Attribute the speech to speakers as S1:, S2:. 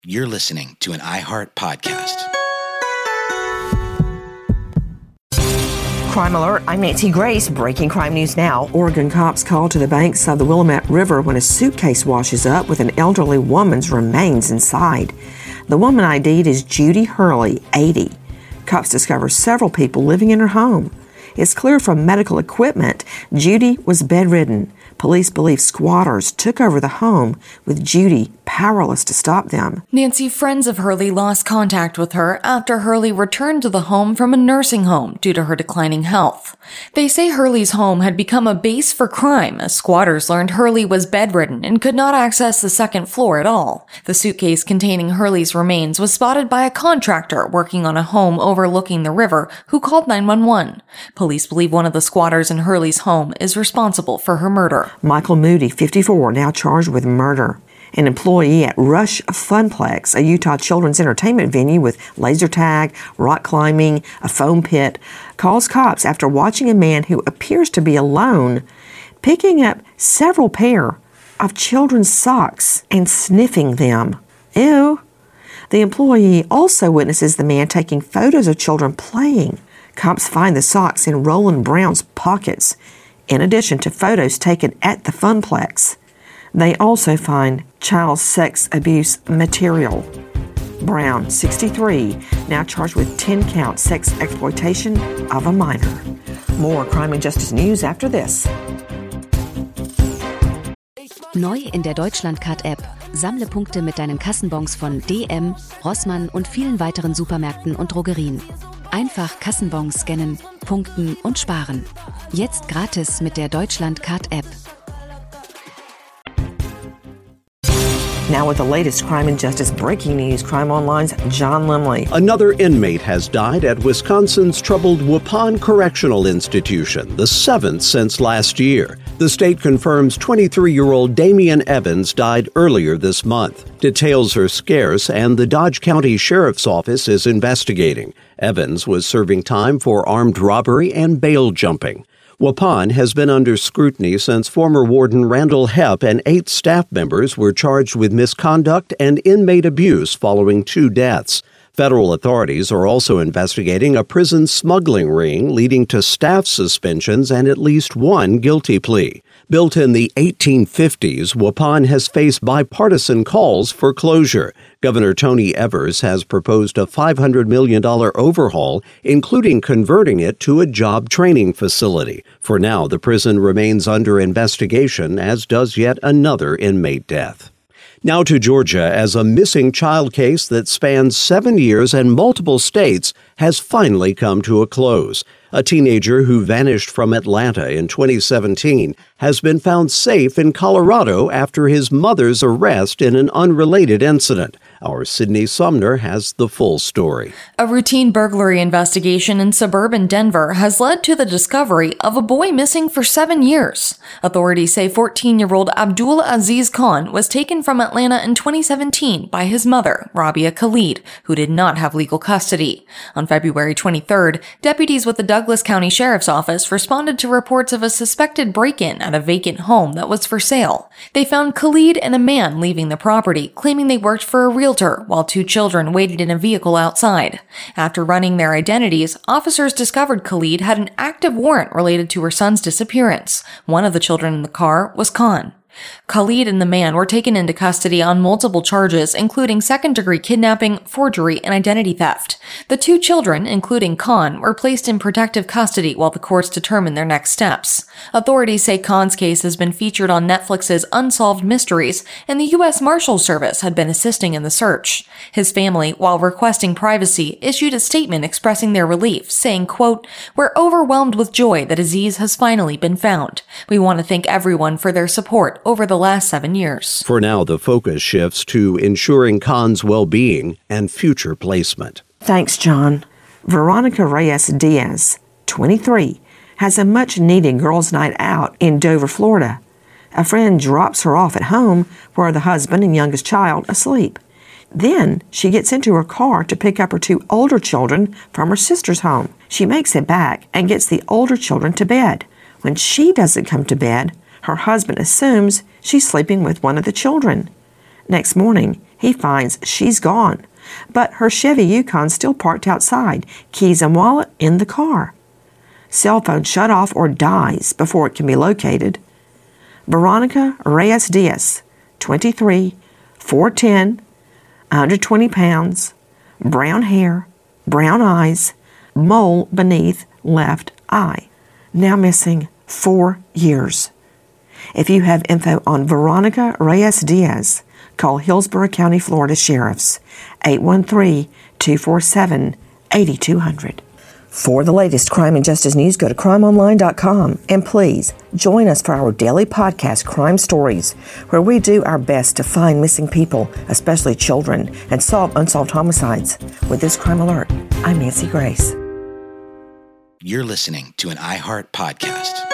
S1: You're listening to an iHeart podcast.
S2: Crime Alert, I'm Nancy Grace. Breaking crime news now. Oregon cops called to the banks of the Willamette River when a suitcase washes up with an elderly woman's remains inside. The woman ID'd is Judy Hurley, 80. Cops discover several people living in her home. It's clear from medical equipment Judy was bedridden. Police believe squatters took over the home, with Judy powerless to stop them.
S3: Nancy, friends of Hurley lost contact with her after Hurley returned to the home from a nursing home due to her declining health. They say Hurley's home had become a base for crime as squatters learned Hurley was bedridden and could not access the second floor at all. The suitcase containing Hurley's remains was spotted by a contractor working on a home overlooking the river who called 911. Police believe one of the squatters in Hurley's home is responsible for her murder.
S2: Michael Moody, 54, now charged with murder. An employee at Rush Funplex, a Utah children's entertainment venue with laser tag, rock climbing, a foam pit, calls cops after watching a man who appears to be alone picking up several pair of children's socks and sniffing them. Ew. The employee also witnesses the man taking photos of children playing. Cops find the socks in Roland Brown's pockets, in addition to photos taken at the Funplex. They also find child sex abuse material. Brown, 63, now charged with 10-count sex exploitation of a minor. More crime and justice news after this.
S4: Neu in der Deutschlandcard-App. Sammle Punkte mit deinen Kassenbons von DM, Rossmann und vielen weiteren Supermärkten und Drogerien. Einfach Kassenbons scannen, punkten und sparen. Jetzt gratis mit der Deutschlandcard-App.
S2: Now with the latest crime and justice breaking news, Crime Online's John Limley.
S5: Another inmate has died at Wisconsin's troubled Waupun Correctional Institution, the seventh since last year. The state confirms 23-year-old Damian Evans died earlier this month. Details are scarce, and the Dodge County Sheriff's Office is investigating. Evans was serving time for armed robbery and bail jumping. Waupun has been under scrutiny since former Warden Randall Hepp and 8 staff members were charged with misconduct and inmate abuse following 2 deaths. Federal authorities are also investigating a prison smuggling ring leading to staff suspensions and at least 1 guilty plea. Built in the 1850s, Waupun has faced bipartisan calls for closure. Governor Tony Evers has proposed a $500 million overhaul, including converting it to a job training facility. For now, the prison remains under investigation, as does yet another inmate death. Now to Georgia, as a missing child case that spans 7 years and multiple states has finally come to a close. A teenager who vanished from Atlanta in 2017 has been found safe in Colorado after his mother's arrest in an unrelated incident. Our Sydney Sumner has the full story.
S3: A routine burglary investigation in suburban Denver has led to the discovery of a boy missing for 7 years. Authorities say 14-year-old Abdul Aziz Khan was taken from Atlanta in 2017 by his mother, Rabia Khalid, who did not have legal custody. On February 23rd, deputies with the Douglas County Sheriff's Office responded to reports of a suspected break-in at a vacant home that was for sale. They found Khalid and a man leaving the property, claiming they worked for a realtor, while 2 children waited in a vehicle outside. After running their identities, officers discovered Khalid had an active warrant related to her son's disappearance. One of the children in the car was Khan. Khalid and the man were taken into custody on multiple charges, including second-degree kidnapping, forgery, and identity theft. The 2 children, including Khan, were placed in protective custody while the courts determined their next steps. Authorities say Khan's case has been featured on Netflix's Unsolved Mysteries, and the U.S. Marshals Service had been assisting in the search. His family, while requesting privacy, issued a statement expressing their relief, saying, quote, "We're overwhelmed with joy that Aziz has finally been found. We want to thank everyone for their support over the last 7 years."
S5: For now, the focus shifts to ensuring Khan's well-being and future placement.
S2: Thanks, John. Veronica Reyes Diaz, 23, has a much-needed girls' night out in Dover, Florida. A friend drops her off at home where the husband and youngest child asleep. Then she gets into her car to pick up her 2 older children from her sister's home. She makes it back and gets the older children to bed. When she doesn't come to bed, her husband assumes she's sleeping with one of the children. Next morning, He finds she's gone, but her Chevy Yukon still parked outside, keys and wallet in the car. Cell phone shut off or dies before it can be located. Veronica Reyes Diaz, 23, 4'10", 120 pounds, brown hair, brown eyes, mole beneath left eye. Now missing 4 years. If you have info on Veronica Reyes Diaz, call Hillsborough County, Florida Sheriffs, 813-247-8200. For the latest crime and justice news, go to crimeonline.com. And please join us for our daily podcast, Crime Stories, where we do our best to find missing people, especially children, and solve unsolved homicides. With this crime alert, I'm Nancy Grace.
S1: You're listening to an iHeart podcast.